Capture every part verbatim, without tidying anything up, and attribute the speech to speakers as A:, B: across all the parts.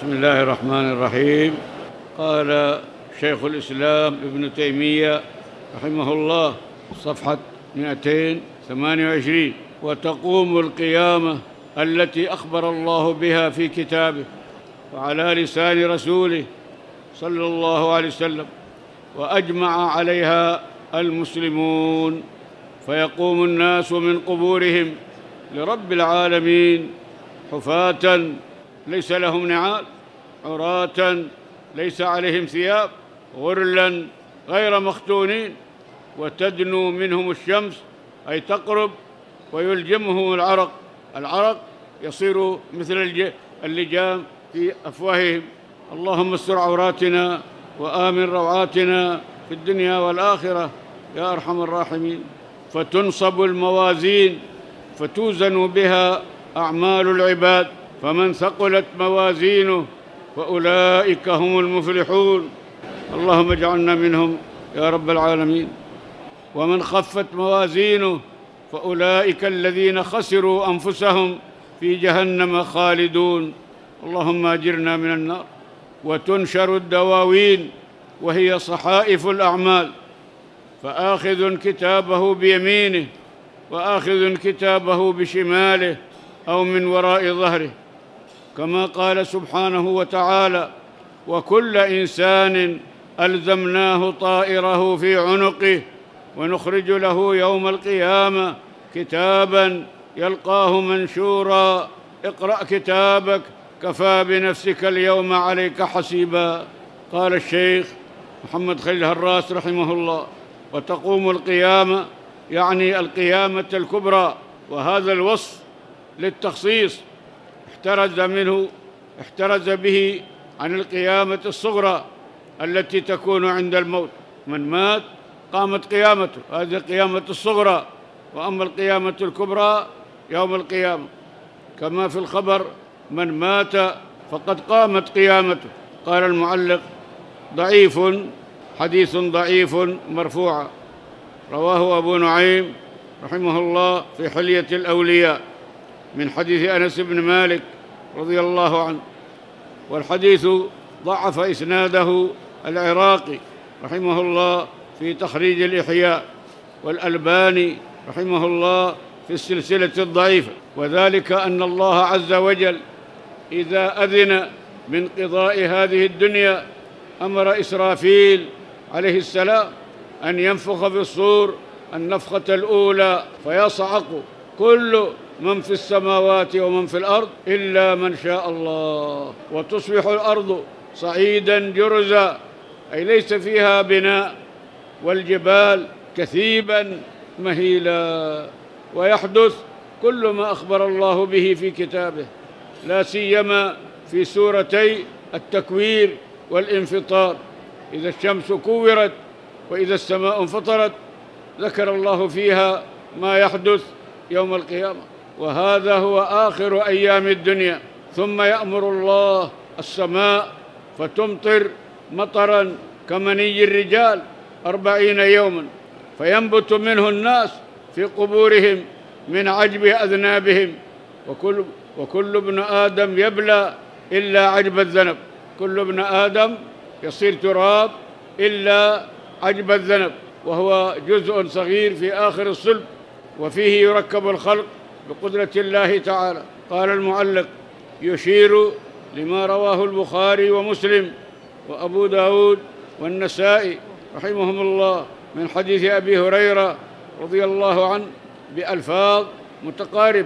A: بسم الله الرحمن الرحيم. قال شيخ الإسلام ابن تيمية رحمه الله صفحة مئتين وثمانية وعشرين: وتقوم القيامة التي أخبر الله بها في كتابه وعلى لسان رسوله صلى الله عليه وسلم وأجمع عليها المسلمون، فيقوم الناس من قبورهم لرب العالمين حفاة ليس لهم نعال، عراة ليس عليهم ثياب، غرلا غير مختونين، وتدنو منهم الشمس أي تقرب، ويلجمهم العرق، العرق يصير مثل اللجام في أفواههم. اللهم استر عوراتنا وآمن روعاتنا في الدنيا والآخرة يا أرحم الراحمين. فتنصب الموازين فتوزن بها أعمال العباد، فمن ثقلت موازينه فأولئك هم المفلحون، اللهم اجعلنا منهم يا رب العالمين. ومن خفت موازينه فأولئك الذين خسروا أنفسهم في جهنم خالدون، اللهم أجرنا من النار. وتنشر الدواوين وهي صحائف الأعمال، فآخذ كتابه بيمينه وآخذ كتابه بشماله أو من وراء ظهره، كما قال سبحانه وتعالى: وكل إنسان ألزمناه طائره في عنقه ونخرج له يوم القيامة كتابا يلقاه منشورا اقرأ كتابك كفى بنفسك اليوم عليك حسيبا. قال الشيخ محمد خليل هراس رحمه الله: وتقوم القيامة يعني القيامة الكبرى، وهذا الوصف للتخصيص احترز منه احترز به عن القيامة الصغرى التي تكون عند الموت. من مات قامت قيامته، هذه القيامة الصغرى، وأما القيامة الكبرى يوم القيامة، كما في الخبر: من مات فقد قامت قيامته. قال المعلق: ضعيف، حديث ضعيف مرفوعا، رواه أبو نعيم رحمه الله في حلية الأولياء من حديث أنس بن مالك رضي الله عنه. والحديث ضعف إسناده العراقي رحمه الله في تخريج الإحياء، والألباني رحمه الله في السلسلة الضعيفة، وذلك أن الله عز وجل إذا أذن من قضاء هذه الدنيا أمر إسرافيل عليه السلام أن ينفخ في الصور النفخة الأولى، فيصعق كل من في السماوات ومن في الأرض إلا من شاء الله، وتصبح الأرض صعيدا جرزا، أي ليس فيها بناء، والجبال كثيبا مهيلا، ويحدث كل ما أخبر الله به في كتابه، لا سيما في سورتي التكوير والانفطار. إذا الشمس كورت وإذا السماء انفطرت ذكر الله فيها ما يحدث يوم القيامة، وهذا هو آخر أيام الدنيا. ثم يأمر الله السماء فتمطر مطرا كمني الرجال أربعين يوما، فينبت منه الناس في قبورهم من عجب أذنابهم، وكل, وكل ابن آدم يبلى إلا عجب الذنب، كل ابن آدم يصير تراب إلا عجب الذنب، وهو جزء صغير في آخر الصلب، وفيه يركب الخلق بقدرة الله تعالى. قال المعلق: يشير لما رواه البخاري ومسلم وأبو داود والنسائي رحمهم الله من حديث أبي هريرة رضي الله عنه بألفاظ متقاربة.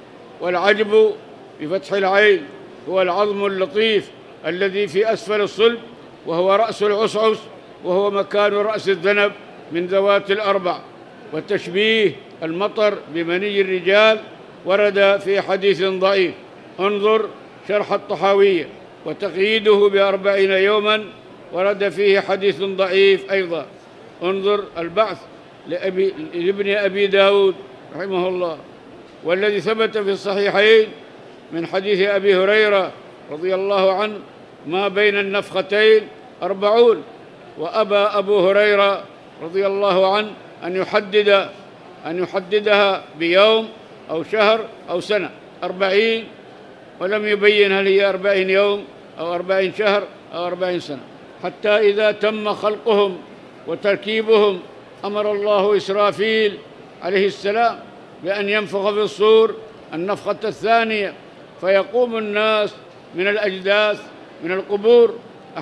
A: والعجب بفتح العين هو العظم اللطيف الذي في أسفل الصلب، وهو رأس العصعص، وهو مكان رأس الذنب من ذوات الأربع. وتشبيه المطر بمني الرجال ورد في حديث ضعيف، انظر شرح الطحاوية. وتقييده بأربعين يوما ورد فيه حديث ضعيف أيضا، انظر البعث لأبي لابن أبي داود رحمه الله. والذي ثبت في الصحيحين من حديث أبي هريرة رضي الله عنه: ما بين النفختين أربعون. وأبى أبو هريرة رضي الله عنه أن يحدد أن يحددها بيوم أو شهر أو سنة، أربعين، ولم يبين هل هي أربعين يوم أو أربعين شهر أو أربعين سنة، حتى إذا تم خلقهم وتركيبهم أمر الله إسرافيل عليه السلام بأن ينفخ في الصور النفخة الثانية، فيقوم الناس من الأجداث من القبور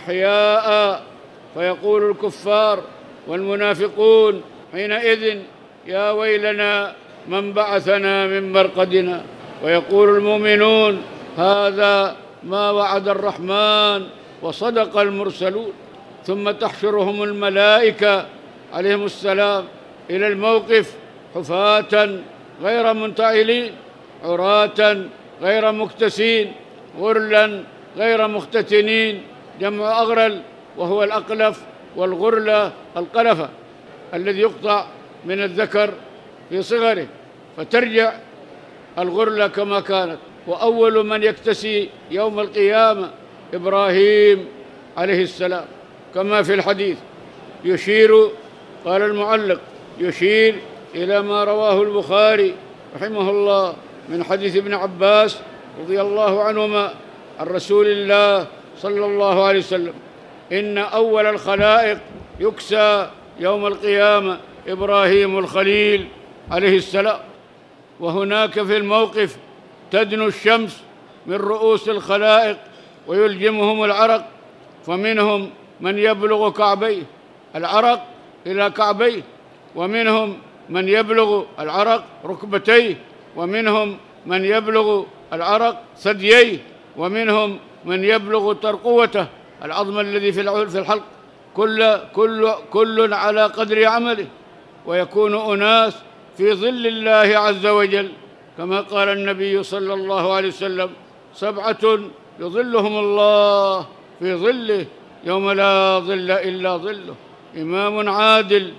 A: أحياء، فيقول الكفار والمنافقون حينئذ: يا ويلنا من بعثنا من مرقدنا، ويقول المؤمنون: هذا ما وعد الرحمن وصدق المرسلون. ثم تحشرهم الملائكة عليهم السلام إلى الموقف حفاة غير منتعلين، عراة غير مكتسين، غرلا غير مختتنين، جمع أغرل وهو الأقلف، والغرلة القلفة الذي يقطع من الذكر في صغره فترجع الغرلة كما كانت. وأول من يكتسي يوم القيامة إبراهيم عليه السلام، كما في الحديث يشير، قال المعلق: يشير إلى ما رواه البخاري رحمه الله من حديث ابن عباس رضي الله عنهما عن رسول الله صلى الله عليه وسلم: إن أول الخلائق يكسى يوم القيامة إبراهيم الخليل عليه السلام. وهناك في الموقف تدنو الشمس من رؤوس الخلائق ويلجمهم العرق، فمنهم من يبلغ كعبيه العرق إلى كعبيه، ومنهم من يبلغ العرق ركبتيه، ومنهم من يبلغ العرق ثدييه، ومنهم من يبلغ ترقوته العظم الذي في الحلق، كل كل كل على قدر عمله. ويكون أناس في ظل الله عز وجل، كما قال النبي صلى الله عليه وسلم: سبعة يظلهم الله في ظله يوم لا ظل إلا ظله: إمام عادل،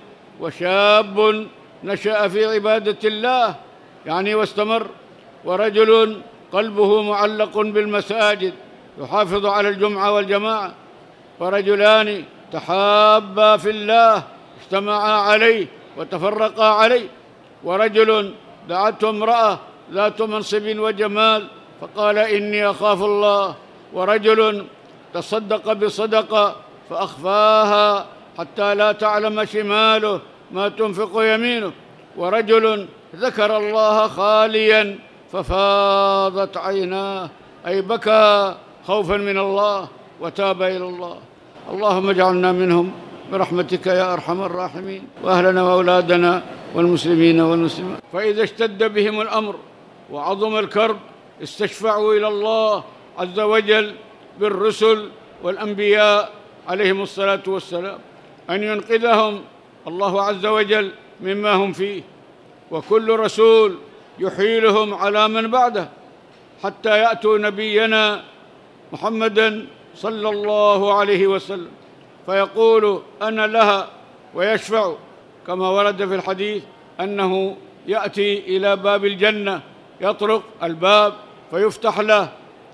A: وشاب نشأ في عبادة الله يعني واستمر، ورجل قلبه معلق بالمساجد يحافظ على الجمعة والجماعة، ورجلان تحابا في الله اجتمعا عليه وتفرقا عليه، ورجل دعته امرأة ذات منصب وجمال فقال: إني أخاف الله، ورجل تصدق بصدقة فأخفاها حتى لا تعلم شماله ما تنفق يمينه، ورجل ذكر الله خاليا ففاضت عيناه، أي بكى خوفا من الله وتاب إلى الله. اللهم اجعلنا منهم برحمتك يا أرحم الراحمين، وأهلنا وأولادنا والمسلمين والمسلمات. فإذا اشتد بهم الأمر وعظم الكرب استشفعوا إلى الله عز وجل بالرسل والأنبياء عليهم الصلاة والسلام أن ينقذهم الله عز وجل مما هم فيه، وكل رسول يحيلهم على من بعده حتى يأتوا نبينا محمدًا صلى الله عليه وسلم فيقول: أنا لها، ويشفع، كما ورد في الحديث أنه يأتي إلى باب الجنة يطرق الباب فيفتح له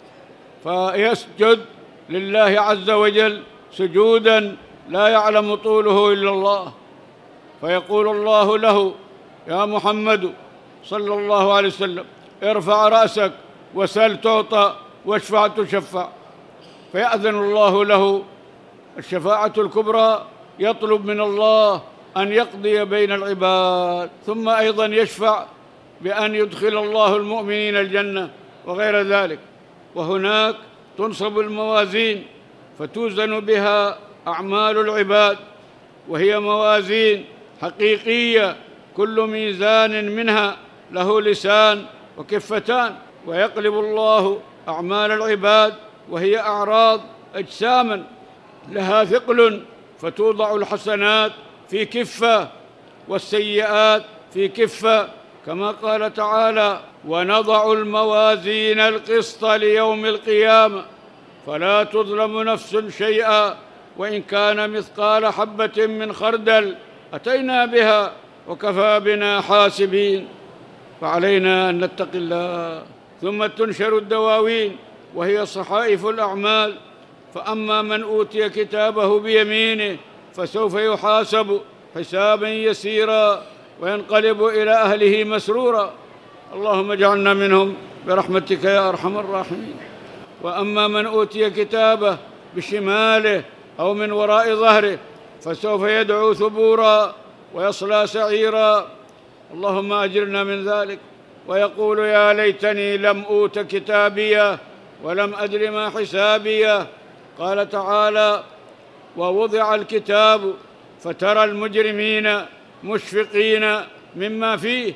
A: فيسجد لله عز وجل سجوداً لا يعلم طوله إلا الله، فيقول الله له: يا محمد صلى الله عليه وسلم ارفع رأسك وسل تعطى واشفع تشفع، فيأذن الله له الشفاعة الكبرى، يطلب من الله أن يقضي بين العباد، ثم أيضا يشفع بأن يدخل الله المؤمنين الجنة وغير ذلك. وهناك تنصب الموازين فتوزن بها أعمال العباد، وهي موازين حقيقية، كل ميزان منها له لسان وكفتان، ويقلب الله أعمال العباد وهي أعراض أجساما لها ثقل، فتوضع الحسنات في كفة والسيئات في كفة، كما قال تعالى: ونضع الموازين القسط ليوم القيامة فلا تظلم نفس شيئا وإن كان مثقال حبة من خردل أتينا بها وكفى بنا حاسبين. فعلينا أن نتقي الله. ثم تنشر الدواوين وهي صحائف الأعمال، فأما من أوتي كتابه بيمينه فسوف يحاسب حسابا يسيرا وينقلب إلى أهله مسرورا. اللهم اجعلنا منهم برحمتك يا أرحم الراحمين. وأما من أوتي كتابه بشماله أو من وراء ظهره فسوف يدعو ثبورا ويصلى سعيرا، اللهم أجرنا من ذلك. ويقول يا ليتني لم أوت كتابيه ولم أدر ما حسابيه. قال تعالى: ووضع الكتاب فترى المجرمين مشفقين مما فيه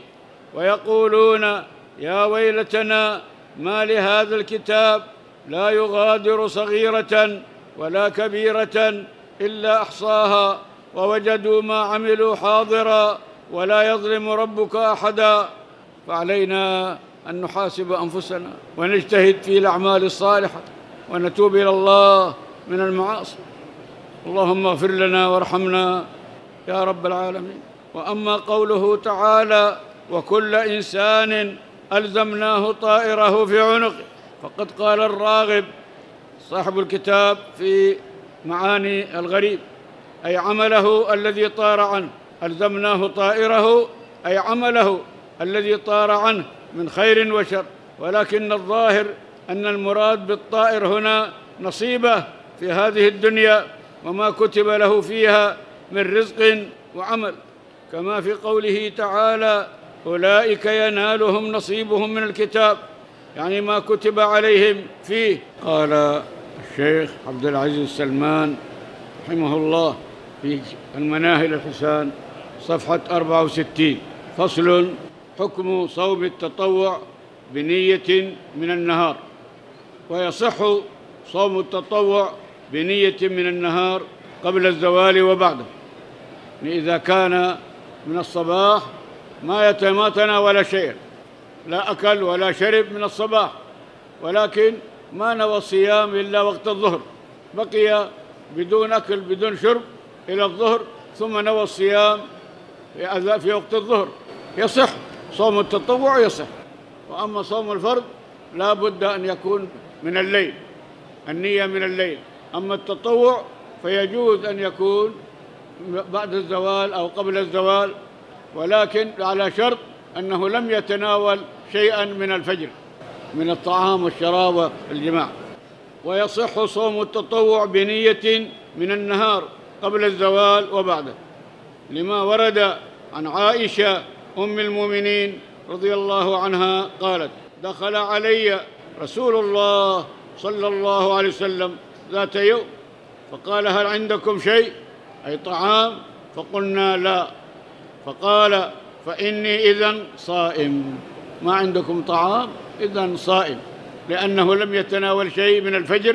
A: ويقولون يا ويلتنا ما لهذا الكتاب لا يغادر صغيرة ولا كبيرة إلا أحصاها ووجدوا ما عملوا حاضرا ولا يظلم ربك أحدا. فعلينا أن نحاسب أنفسنا ونجتهد في الأعمال الصالحة ونتوب إلى الله من المعاصي. اللهم اغفر لنا وارحمنا يا رب العالمين. وأما قوله تعالى: وكل إنسان ألزمناه طائره في عنقه، فقد قال الراغب صاحب الكتاب في معاني الغريب: أي عمله الذي طار عنه، ألزمناه طائره أي عمله الذي طار عنه من خير وشر، ولكن الظاهر أن المراد بالطائر هنا نصيبه في هذه الدنيا وما كتب له فيها من رزق وعمل، كما في قوله تعالى: أولئك ينالهم نصيبهم من الكتاب، يعني ما كتب عليهم فيه. قال الشيخ عبد العزيز السلمان رحمه الله في المناهل الحسان صفحة أربعة وستين: فصل: حكم صوم التطوع بنية من النهار. ويصح صوم التطوع بنية من النهار قبل الزوال وبعده، إذا كان من الصباح ما يتناول شيئا، لا أكل ولا شرب من الصباح، ولكن ما نوى الصيام إلا وقت الظهر، بقي بدون أكل بدون شرب إلى الظهر، ثم نوى الصيام في وقت الظهر، يصح صوم التطوع، يصح. وأما صوم الفرض لا بد أن يكون من الليل، النية من الليل. أما التطوع فيجوز أن يكون بعد الزوال أو قبل الزوال، ولكن على شرط أنه لم يتناول شيئا من الفجر من الطعام والشراب والجماع. ويصح صوم التطوع بنية من النهار قبل الزوال وبعده، لما ورد عن عائشة أم المؤمنين رضي الله عنها قالت: دخل علي رسول الله صلى الله عليه وسلم ذات يوم فقال: هل عندكم شيء، أي طعام؟ فقلنا لا. فقال: فإني إذن صائم. ما عندكم طعام؟ إذن صائم، لأنه لم يتناول شيء من الفجر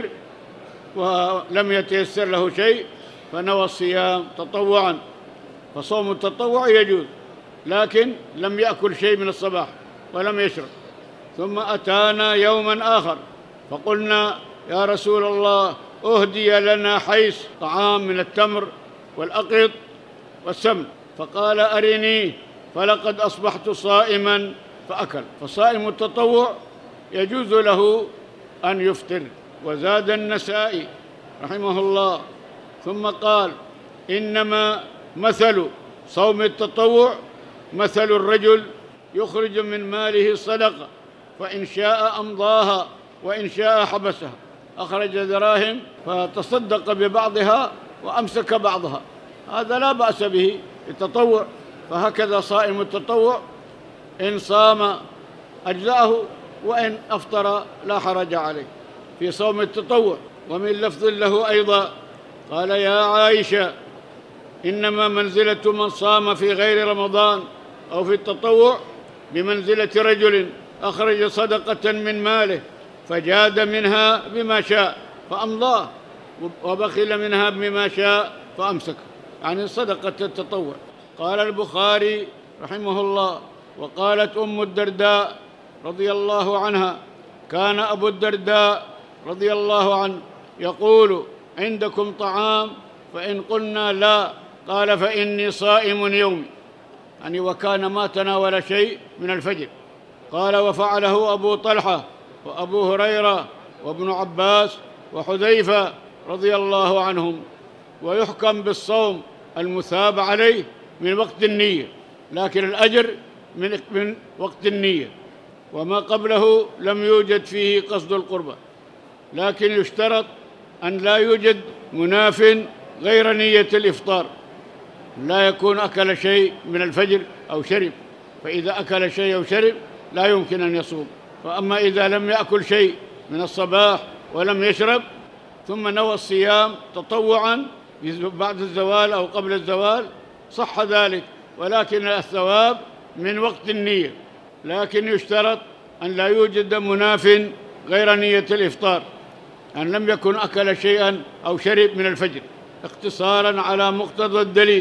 A: ولم يتيسر له شيء، فنوى الصيام تطوعا. فصوم التطوع يجوز، لكن لم يأكل شيء من الصباح ولم يشرب. ثم أتانا يوما آخر فقلنا: يا رسول الله، أهدي لنا حيث طعام من التمر والأقط والسمن. فقال: أرني، فلقد أصبحت صائما، فأكل. فصائم التطوع يجوز له أن يفطر. وزاد النسائي رحمه الله ثم قال: إنما مثل صوم التطوع مثل الرجل يخرج من ماله صدقة، فإن شاء أمضاها وإن شاء حبسها، أخرج دراهم فتصدق ببعضها وأمسك بعضها، هذا لا بأس به التطوع. فهكذا صائم التطوع إن صام أجزأه، وإن أفطر لا حرج عليه في صوم التطوع. ومن لفظ له أيضا قال: يا عائشة، إنما منزلة من صام في غير رمضان أو في التطوع بمنزلة رجل أخرج صدقة من ماله فجاد منها بما شاء فأمضاه، وبخل منها بما شاء فأمسك، يعني صدقة التطوع. قال البخاري رحمه الله: وقالت أم الدرداء رضي الله عنها: كان أبو الدرداء رضي الله عنه يقول: عندكم طعام؟ فإن قلنا لا، قال: فإني صائم يومي، يعني وكان ما تناول شيء من الفجر. قال: وفعله أبو طلحة وأبو هريرة وابن عباس وحذيفة رضي الله عنهم. ويحكم بالصوم المثاب عليه من وقت النية، لكن الأجر من من وقت النية، وما قبله لم يوجد فيه قصد القربة. لكن يشترط أن لا يوجد مناف غير نية الإفطار، لا يكون أكل شيء من الفجر أو شرب، فإذا أكل شيء أو شرب لا يمكن أن يصوم. فأما إذا لم يأكل شيء من الصباح ولم يشرب ثم نوى الصيام تطوعا بعد الزوال أو قبل الزوال صح ذلك، ولكن الثواب من وقت النية. لكن يشترط أن لا يوجد مناف غير نية الإفطار، أن لم يكن أكل شيئا أو شرب من الفجر، اقتصارا على مقتضى الدليل،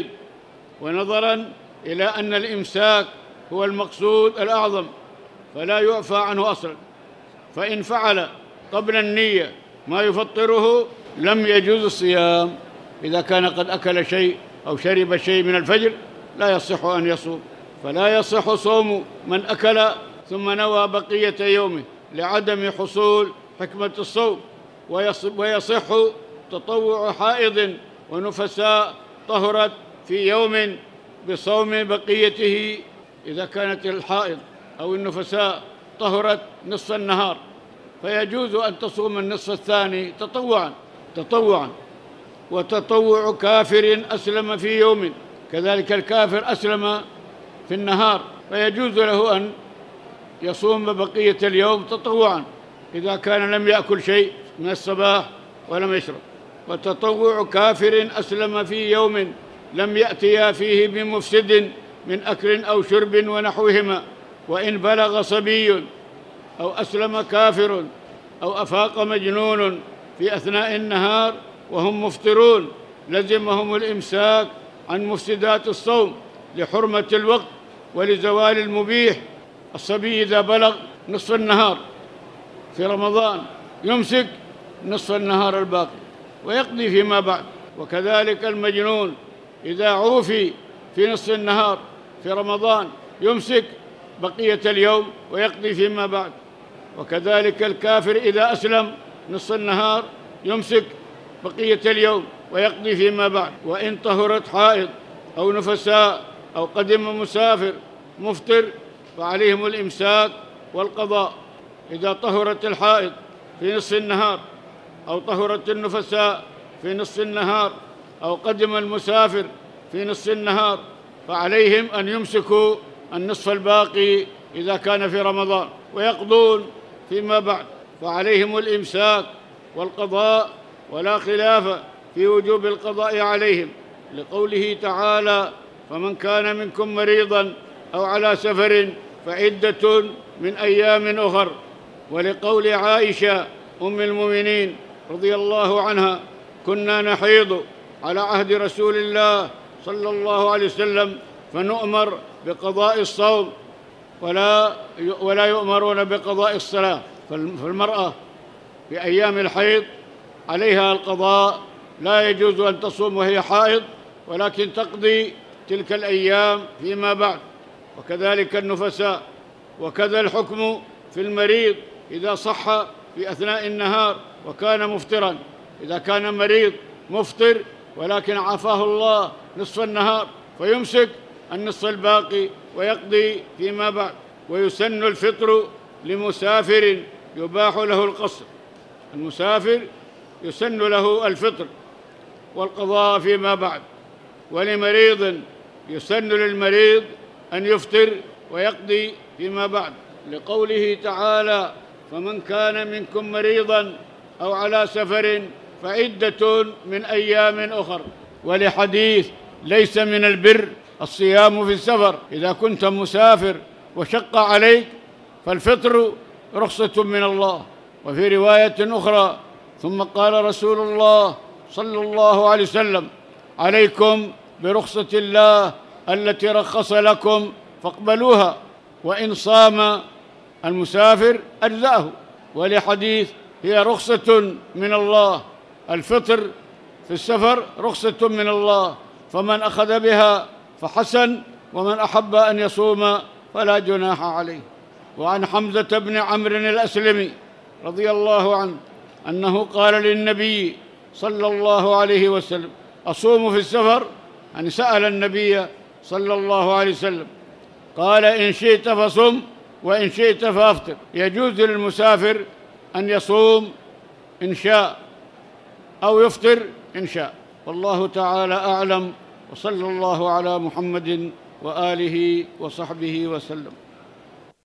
A: ونظرا إلى أن الإمساك هو المقصود الأعظم فلا يعفى عنه أصلا. فإن فعل قبل النية ما يفطره لم يجوز الصيام. إذا كان قد أكل شيء أو شرب شيء من الفجر لا يصح أن يصوم. فلا يصح صوم من أكل ثم نوى بقية يومه لعدم حصول حكمة الصوم. ويصح تطوع حائض ونفساء طهرت في يوم بصوم بقيته إذا كانت الحائض أو النفساء طهرت نصف النهار، فيجوز أن تصوم النصف الثاني تطوعا تطوعا وتطوع كافر أسلم في يوم، كذلك الكافر أسلم في النهار فيجوز له أن يصوم بقية اليوم تطوعا إذا كان لم يأكل شيء من الصباح ولم يشرب. وتطوع كافر أسلم في يوم لم يأتيا فيه بمفسد من أكل أو شرب ونحوهما، وإن بلغ صبي أو أسلم كافر أو أفاق مجنون في أثناء النهار وهم مفطرون لزمهم الإمساك عن مفسدات الصوم لحرمة الوقت ولزوال المبيح. الصبي إذا بلغ نصف النهار في رمضان يمسك نصف النهار الباقي ويقضي فيما بعد، وكذلك المجنون إذا عوفي في نصف النهار في رمضان يمسك بقية اليوم ويقضي فيما بعد، وكذلك الكافر إذا أسلم نصف النهار يمسك بقية اليوم ويقضي فيما بعد. وإن طهرت حائض أو نفساء أو قدم مسافر مفطر فعليهم الإمساك والقضاء. إذا طهرت الحائض في نصف النهار أو طهرت النفساء في نصف النهار أو قدم المسافر في نصف النهار فعليهم أن يمسكوا النصف الباقي إذا كان في رمضان ويقضون فيما بعد، فعليهم الإمساك والقضاء ولا خلاف في وجوب القضاء عليهم، لقوله تعالى: فمن كان منكم مريضا أو على سفر فعدة من أيام أخر، ولقول عائشة أم المؤمنين رضي الله عنها: كنا نحيض على عهد رسول الله صلى الله عليه وسلم فنؤمر بقضاء الصوم ولا ولا يؤمرون بقضاء الصلاة. فالمرأة في أيام الحيض عليها القضاء، لا يجوز أن تصوم وهي حائض ولكن تقضي تلك الأيام فيما بعد، وكذلك النفساء. وكذا الحكم في المريض إذا صح في أثناء النهار وكان مفطرا. إذا كان مريض مفطر ولكن عافاه الله نصف النهار فيمسك النصف الباقي ويقضي فيما بعد. ويسن الفطر لمسافر يباح له القصر، المسافر يسن له الفطر والقضاء فيما بعد. ولمريض يسن للمريض أن يفطر ويقضي فيما بعد، لقوله تعالى: فمن كان منكم مريضا أو على سفر فعدة من أيام أخر. ولحديث: ليس من البر الصيام في السفر، إذا كنت مسافر وشق عليك فالفطر رخصة من الله. وفي رواية أخرى: ثم قال رسول الله صلى الله عليه وسلم: عليكم برخصة الله التي رخص لكم فاقبلوها، وإن صام المسافر أجزأه. ولحديث: هي رخصة من الله، الفطر في السفر رخصة من الله، فمن أخذ بها فحسن، ومن أحب أن يصوم فلا جناح عليه. وعن حمزة بن عمرو الأسلمي رضي الله عنه أنه قال للنبي صلى الله عليه وسلم: أصوم في السفر؟ يعني سأل النبي صلى الله عليه وسلم، قال: إن شئت فصم وإن شئت فأفطر. يجوز للمسافر أن يصوم إن شاء، أو يفطر إن شاء، والله تعالى أعلم. وصلى الله على محمد وآله وصحبه وسلم.